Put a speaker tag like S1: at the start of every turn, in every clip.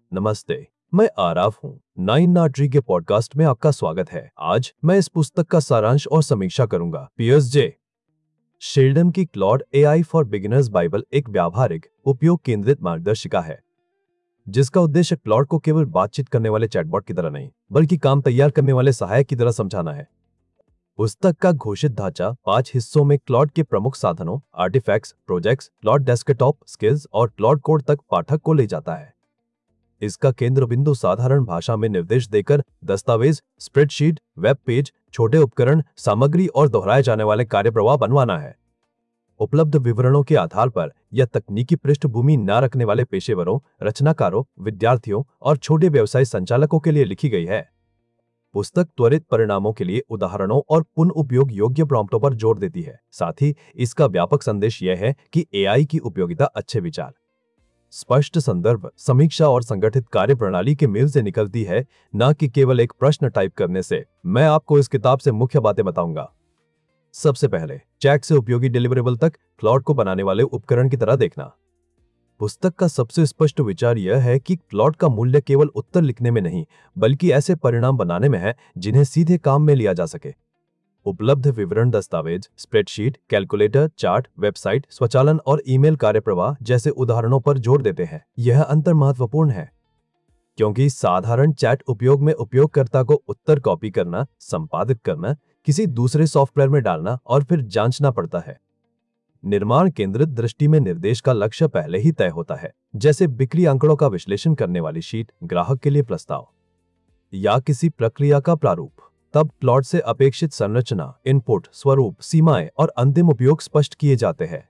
S1: नमस्ते। मैं आराफ हूँ। नाइन नाट्री के पॉडकास्ट में आपका स्वागत है। आज मैं इस पुस्तक का सारांश और समीक्षा करूंगा। पियर्स जे शेल्डन की Claude AI for beginners bible एक व्यावहारिक, उपयोग केंद्रित मार्गदर्शिका है जिसका उद्देश्य क्लॉड को केवल बातचीत करने वाले चैटबॉट की तरह नहीं, बल्कि काम तैयार करने वाले सहायक की तरह समझाना है। पुस्तक का घोषित ढांचा 5 हिस्सों में क्लॉड के प्रमुख साधनों, artifacts, projects, Claude desktop, skills और क्लॉड कोड तक पाठक को ले जाता है। इसका केंद्र बिंदु साधारण भाषा में निर्देश देकर दस्तावेज, स्प्रेडशीट, वेब पेज, छोटे उपकरण, सामग्री और दोहराए जाने वाले कार्यप्रवाह बनवाना है। उपलब्ध विवरणों के आधार पर यह तकनीकी पृष्ठभूमि न रखने वाले पेशेवरों, रचनाकारों, विद्यार्थियों और छोटे व्यवसाय संचालकों के लिए लिखी गई है। पुस्तक त्वरित परिणामों के लिए उदाहरणों और पुनः उपयोग योग्य प्रॉम्प्टों पर जोर देती है। साथ ही इसका व्यापक संदेश यह है कि एआई की उपयोगिता अच्छे विचार, स्पष्ट संदर्भ, समीक्षा और संगठित कार्यप्रणाली के मेल से निकलती है, न कि केवल एक प्रश्न टाइप करने से। मैं आपको इस किताब से मुख्य बातें बताऊंगा। सबसे पहले, चैट से उपयोगी डिलीवरेबल तक क्लॉड को बनाने वाले उपकरण की तरह देखना। पुस्तक का सबसे स्पष्ट विचार यह है कि क्लॉड का मूल्य केवल उत्तर लिखने में नहीं, बल्कि ऐसे परिणाम बनाने में है जिन्हें सीधे काम में लिया जा सके। उपलब्ध विवरण दस्तावेज, स्प्रेडशीट, कैलकुलेटर, चार्ट, वेबसाइट, स्वचालन और ईमेल कार्यप्रवाह जैसे उदाहरणों पर जोर देते हैं। यह अंतर महत्वपूर्ण है क्योंकि साधारण चैट उपयोग में उपयोगकर्ता को उत्तर कॉपी करना, संपादित करना, किसी दूसरे सॉफ्टवेयर में डालना और फिर जांचना पड़ता है। निर्माण केंद्रित दृष्टि में निर्देश का लक्ष्य पहले ही तय होता है, जैसे बिक्री आंकड़ों का विश्लेषण करने वाली शीट, ग्राहक के लिए प्रस्ताव या किसी प्रक्रिया का प्रारूप। तब प्लॉट से अपेक्षित संरचना, इनपुट, स्वरूप, सीमाएं और अंतिम उपयोग स्पष्ट किए जाते हैं।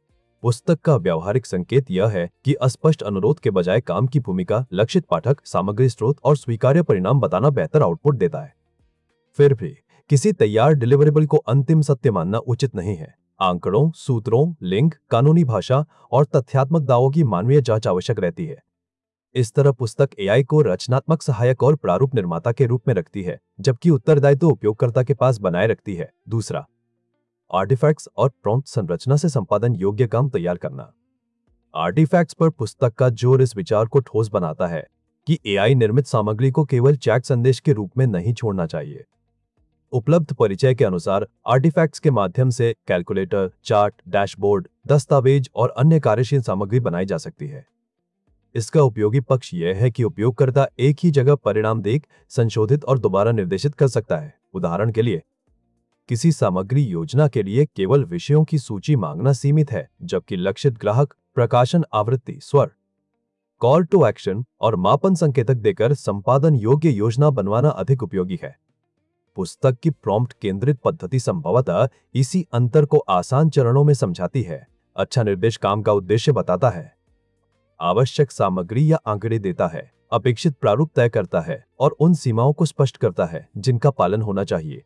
S1: पुस्तक का व्यावहारिक संकेत यह है कि अस्पष्ट अनुरोध के बजाय काम की भूमिका, लक्षित पाठक, सामग्री स्रोत और स्वीकार्य परिणाम बताना बेहतर आउटपुट देता है। फिर भी किसी तैयार डिलीवरेबल को अंतिम सत्य मानना उचित नहीं है। आंकड़ों, सूत्रों, लिंक, कानूनी भाषा और तथ्यात्मक दावों की मानवीय जांच आवश्यक रहती है। इस तरह पुस्तक एआई को रचनात्मक सहायक और प्रारूप निर्माता के रूप में रखती है, जबकि उत्तरदायित्व उपयोगकर्ता के पास बनाए रखती है। दूसरा, आर्टिफैक्ट्स और प्रॉम्प्ट संरचना से संपादन योग्य काम तैयार करना। आर्टिफैक्ट्स पर पुस्तक का जोर इस विचार को ठोस बनाता है कि एआई निर्मित सामग्री को केवल चैट संदेश के रूप में नहीं छोड़ना चाहिए। उपलब्ध परिचय के अनुसार आर्टिफैक्ट्स के माध्यम से कैलकुलेटर, चार्ट, डैशबोर्ड, दस्तावेज और अन्य कार्यशील सामग्री बनाई जा सकती है। इसका उपयोगी पक्ष यह है कि उपयोगकर्ता एक ही जगह परिणाम देख, संशोधित और दोबारा निर्देशित कर सकता है। उदाहरण के लिए, किसी सामग्री योजना के लिए केवल विषयों की सूची मांगना सीमित है, जबकि लक्षित ग्राहक, प्रकाशन आवृत्ति, स्वर, कॉल टू एक्शन और मापन संकेतक देकर संपादन योग्य योजना बनवाना अधिक उपयोगी है। पुस्तक की प्रॉम्प्ट केंद्रित पद्धति संभवतः इसी अंतर को आसान चरणों में समझाती है। अच्छा निर्देश काम का उद्देश्य बताता है, आवश्यक सामग्री या आंकड़े देता है, अपेक्षित प्रारूप तय करता है और उन सीमाओं को स्पष्ट करता है जिनका पालन होना चाहिए।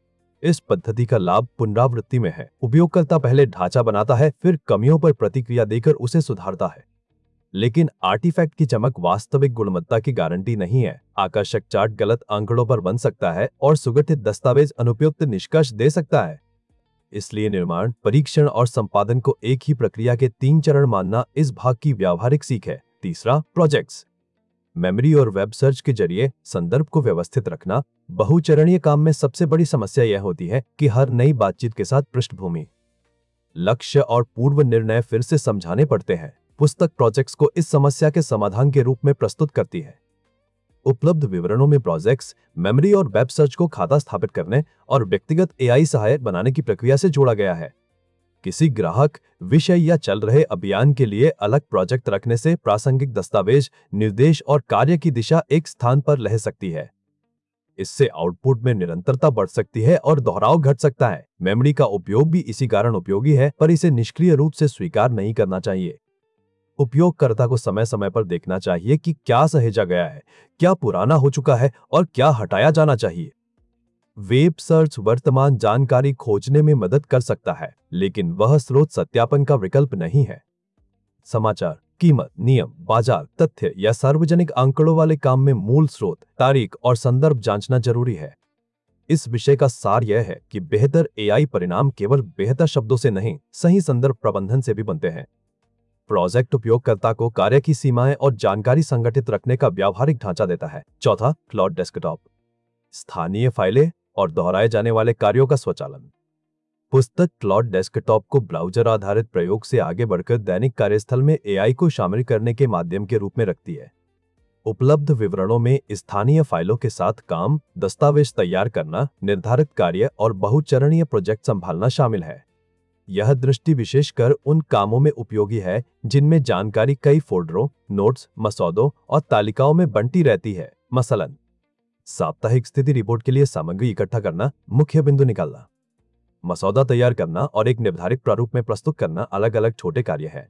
S1: इस पद्धति का लाभ पुनरावृत्ति में है। उपयोगकर्ता पहले ढांचा बनाता है, फिर कमियों पर प्रतिक्रिया देकर उसे सुधारता है। लेकिन आर्टिफैक्ट की चमक वास्तविक गुणवत्ता की गारंटी नहीं है। आकर्षक चार्ट गलत आंकड़ों पर बन सकता है और सुगठित दस्तावेज अनुपयुक्त निष्कर्ष दे सकता है। इसलिए निर्माण, परीक्षण और संपादन को एक ही प्रक्रिया के 3 चरण मानना इस भाग की व्यावहारिक सीख है। तीसरा, प्रोजेक्ट्स। मेमोरी और वेब सर्च के जरिए संदर्भ को व्यवस्थित रखना। बहुचरणीय काम में सबसे बड़ी समस्या यह होती है कि हर नई बातचीत के साथ पृष्ठभूमि, लक्ष्य और पूर्व निर्णय फिर से समझाने पड़ते हैं। पुस्तक प्रोजेक्ट्स को इस समस्या के समाधान के रूप में प्रस्तुत करती है। उपलब्ध विवरणों में प्रोजेक्ट्स मेमोरी और वेब सर्च को खाता स्थापित करने और व्यक्तिगत एआई सहायक बनाने की प्रक्रिया से जोड़ा गया है। किसी ग्राहक, विषय या चल रहे अभियान के लिए अलग प्रोजेक्ट रखने से प्रासंगिक दस्तावेज, निर्देश और कार्य की दिशा एक स्थान पर रह सकती है। इससे आउटपुट में निरंतरता बढ़ सकती है और दोहराव घट सकता है। मेमोरी का उपयोग भी इसी कारण उपयोगी है, पर इसे निष्क्रिय रूप से स्वीकार नहीं करना चाहिए। उपयोगकर्ता को समय समय पर देखना चाहिए कि क्या सहेजा गया है, क्या पुराना हो चुका है और क्या हटाया जाना चाहिए। वेब सर्च वर्तमान जानकारी खोजने में मदद कर सकता है, लेकिन वह स्रोत सत्यापन का विकल्प नहीं है। समाचार, कीमत, नियम, बाजार, तथ्य या सार्वजनिक आंकड़ों वाले काम में मूल स्रोत, तारीख और संदर्भ जांचना जरूरी है। इस विषय का सार यह है कि बेहतर एआई परिणाम केवल बेहतर शब्दों से नहीं, सही संदर्भ प्रबंधन से भी बनते हैं। प्रोजेक्ट उपयोगकर्ता को कार्य की सीमाएं और जानकारी संगठित रखने का व्यावहारिक ढांचा देता है। चौथा, क्लाउड डेस्कटॉप, स्थानीय फाइलें और दोहराए जाने वाले कार्यों का स्वचालन। पुस्तक क्लाउड डेस्कटॉप को ब्राउज़र आधारित प्रयोग से आगे बढ़कर दैनिक कार्यस्थल में एआई को शामिल करने के माध्यम के रूप में रखती है। उपलब्ध विवरणों में स्थानीय फाइलों के साथ काम, दस्तावेज तैयार करना, निर्धारित कार्य और बहुचरणीय प्रोजेक्ट संभालना शामिल है। यह दृष्टि विशेषकर उन कामों में उपयोगी है जिनमें जानकारी कई फोल्डरों, नोट्स, मसौदों और तालिकाओं में बंटी रहती है। मसलन, साप्ताहिक स्थिति रिपोर्ट के लिए सामग्री इकट्ठा करना, मुख्य बिंदु निकालना। मसौदा तैयार करना और एक निर्धारित प्रारूप में प्रस्तुत करना अलग अलग छोटे कार्य हैं।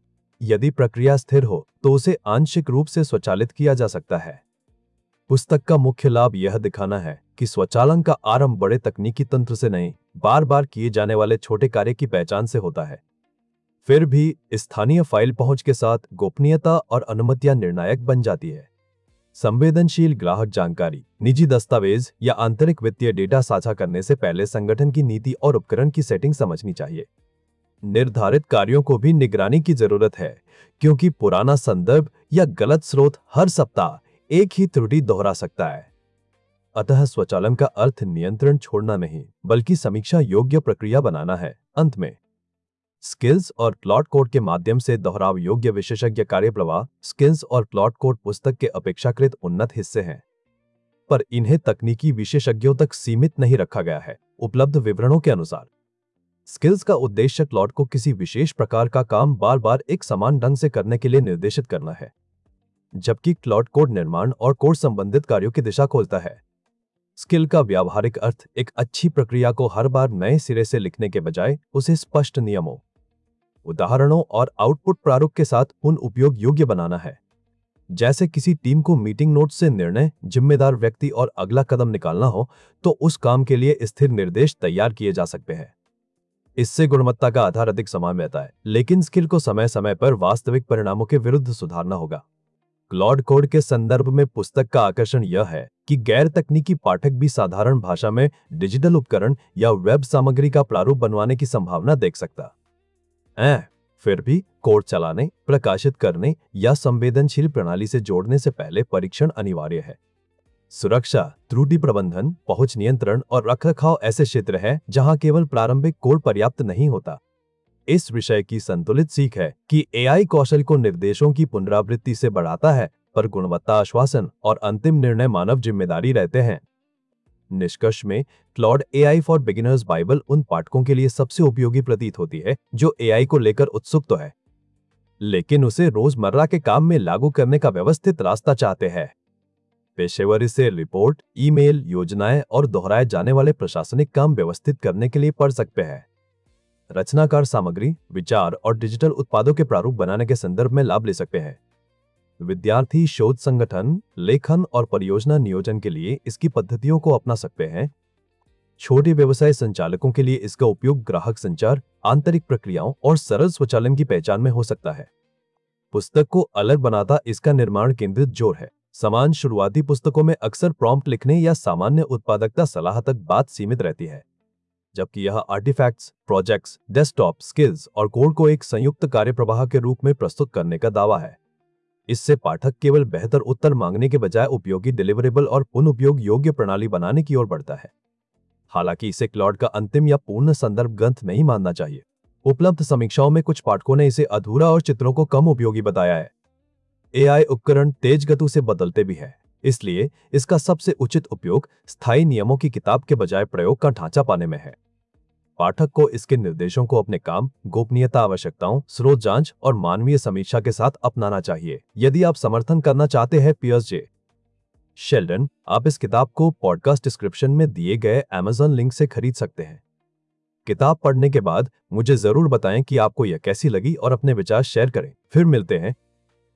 S1: यदि प्रक्रिया स्थिर हो तो उसे आंशिक रूप से स्वचालित किया जा सकता है। पुस्तक का मुख्य लाभ यह दिखाना है कि स्वचालन का आरंभ बड़े तकनीकी तंत्र से नहीं, बार बार किए जाने वाले छोटे कार्य की पहचान से होता है। फिर भी स्थानीय फाइल पहुंच के साथ गोपनीयता और अनुमतियां निर्णायक बन जाती है। संवेदनशील ग्राहक जानकारी, निजी दस्तावेज या आंतरिक वित्तीय डेटा साझा करने से पहले संगठन की नीति और उपकरण की सेटिंग समझनी चाहिए। निर्धारित कार्यों को भी निगरानी की जरूरत है, क्योंकि पुराना संदर्भ या गलत स्रोत हर सप्ताह एक ही त्रुटि दोहरा सकता है। अतः स्वचालन का अर्थ नियंत्रण छोड़ना नहीं, बल्कि समीक्षा योग्य प्रक्रिया बनाना है। अंत में, स्किल्स और प्लॉट कोड के माध्यम से दोहराव योग्य विशेषज्ञ कार्य प्रवाह। स्किल्स और प्लॉट कोड पुस्तक के अपेक्षाकृत उन्नत हिस्से हैं, पर इन्हें तकनीकी विशेषज्ञों तक सीमित नहीं रखा गया है। उपलब्ध विवरणों के अनुसार स्किल्स का उद्देश्य प्लॉट को किसी विशेष प्रकार का काम बार बार एक समान ढंग से करने के लिए निर्देशित करना है, जबकि क्लाउड कोड निर्माण और कोड संबंधित कार्यों की दिशा खोलता है। स्किल का व्यावहारिक अर्थ एक अच्छी प्रक्रिया को हर बार नए सिरे से लिखने के बजाय उसे स्पष्ट नियमों, उदाहरणों और आउटपुट प्रारूप के साथ उन उपयोग योग्य बनाना है। जैसे किसी टीम को मीटिंग नोट्स से निर्णय, जिम्मेदार व्यक्ति और अगला कदम निकालना हो, तो उस काम के लिए स्थिर निर्देश तैयार किए जा सकते हैं। इससे गुणवत्ता का आधार अधिक समान रहता है, लेकिन स्किल को समय समय पर वास्तविक परिणामों के विरुद्ध सुधारना होगा। क्लाउड कोड के संदर्भ में पुस्तक का आकर्षण यह है कि गैर तकनीकी पाठक भी साधारण भाषा में डिजिटल उपकरण या वेब सामग्री का प्रारूप बनवाने की संभावना देख सकता है। फिर भी कोड चलाने, प्रकाशित करने या संवेदनशील प्रणाली से जोड़ने से पहले परीक्षण अनिवार्य है। सुरक्षा, त्रुटि प्रबंधन, पहुंच नियंत्रण और रखरखाव ऐसे क्षेत्र हैं जहां केवल प्रारंभिक कोड पर्याप्त नहीं होता। इस विषय की संतुलित सीख है कि एआई कौशल को निर्देशों की पुनरावृत्ति से बढ़ाता है, पर गुणवत्ता आश्वासन और अंतिम निर्णय मानव जिम्मेदारी रहते हैं। निष्कर्ष में, Claude AI for beginners bible उन पाठकों के लिए सबसे उपयोगी प्रतीत होती है जो एआई को लेकर उत्सुक तो है, लेकिन उसे रोजमर्रा के काम में लागू करने का व्यवस्थित रास्ता चाहते हैं। पेशेवर इसे रिपोर्ट, ईमेल, योजनाएं और दोहराए जाने वाले प्रशासनिक काम व्यवस्थित करने के लिए पढ़ सकते हैं। रचनाकार सामग्री, विचार और डिजिटल उत्पादों के प्रारूप बनाने के संदर्भ में लाभ ले सकते हैं। विद्यार्थी शोध संगठन, लेखन और परियोजना नियोजन के लिए इसकी पद्धतियों को अपना सकते हैं। छोटे व्यवसाय संचालकों के लिए इसका उपयोग ग्राहक संचार, आंतरिक प्रक्रियाओं और सरल स्वचालन की पहचान में हो सकता है। पुस्तक को अलग बनाता इसका निर्माण केंद्रित जोर है। समान शुरुआती पुस्तकों में अक्सर प्रॉम्प्ट लिखने या सामान्य उत्पादकता सलाह तक बात सीमित रहती है, जबकि यह आर्टिफैक्ट्स, प्रोजेक्ट्स, डेस्कटॉप, स्किल्स और कोड को एक संयुक्त कार्य प्रवाह के रूप में प्रस्तुत करने का दावा है। इससे पाठक केवल बेहतर उत्तर मांगने के बजाय उपयोगी, डिलीवरेबल और पुनः उपयोग योग्य प्रणाली बनाने की ओर बढ़ता है। हालांकि इसे क्लाउड का अंतिम या पूर्ण संदर्भ ग्रंथ नहीं मानना चाहिए। उपलब्ध समीक्षाओं में कुछ पाठकों ने इसे अधूरा और चित्रों को कम उपयोगी बताया है। एआई उपकरण तेज गति से बदलते भी हैं, इसलिए इसका सबसे उचित उपयोग स्थायी नियमों की किताब के बजाय प्रयोग का ढांचा पाने में है। पाठक को इसके निर्देशों को अपने काम, गोपनीयता आवश्यकताओं, स्रोत जांच और मानवीय समीक्षा के साथ अपनाना चाहिए। यदि आप समर्थन करना चाहते हैं पियर्स जे शेल्डन, आप इस किताब को पॉडकास्ट डिस्क्रिप्शन में दिए गए Amazon लिंक से खरीद सकते हैं। किताब पढ़ने के बाद मुझे जरूर बताएं कि आपको यह कैसी लगी और अपने विचार शेयर करें। फिर मिलते हैं